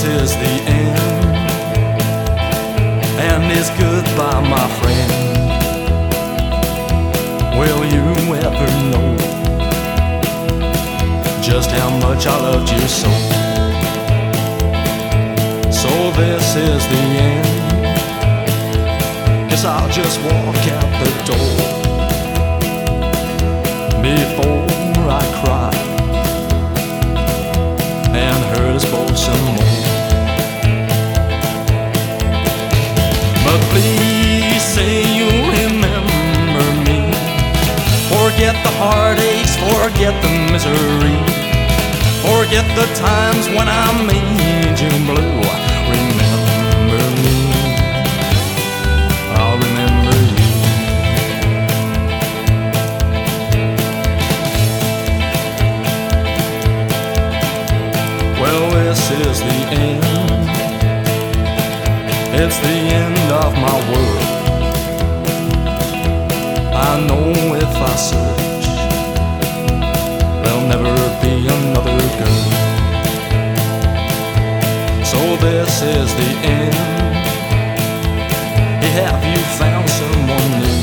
is the end, and it's goodbye, my friend. Will you ever know just how much I loved you so? So this is the end. Guess I'll just walk out the door before I cry and hurt us both some more. But please say you remember me. Forget the heartaches, forget the misery, forget the times when I made you blue. Remember me, I'll remember you. Well, this is the end. It's the end of my world. I know if I search, there'll never be another girl. So this is the end. Have you found someone new?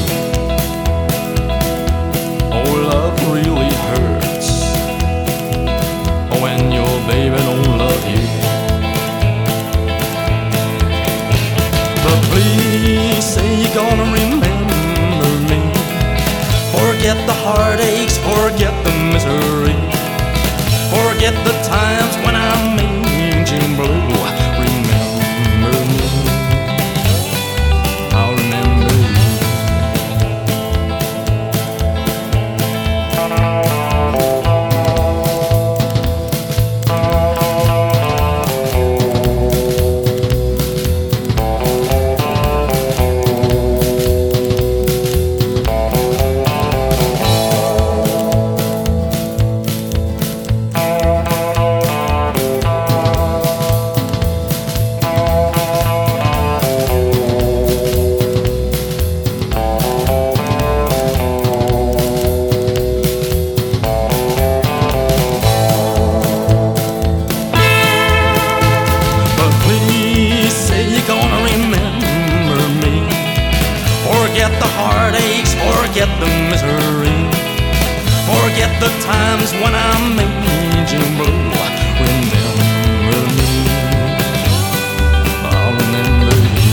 Oh, love really hurts when your baby don't love you. But please say you're gonna remember me. Forget the heartaches, forget the misery, forget the times when I made you blue. Remember me, I'll remember you. Forget the heartaches, forget the misery, forget the times when I made you blue. Remember me, I'll remember you.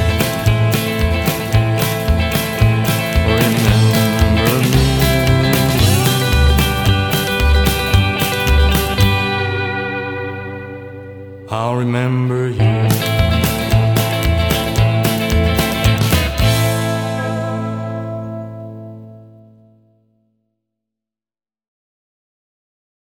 Remember me. I'll remember you.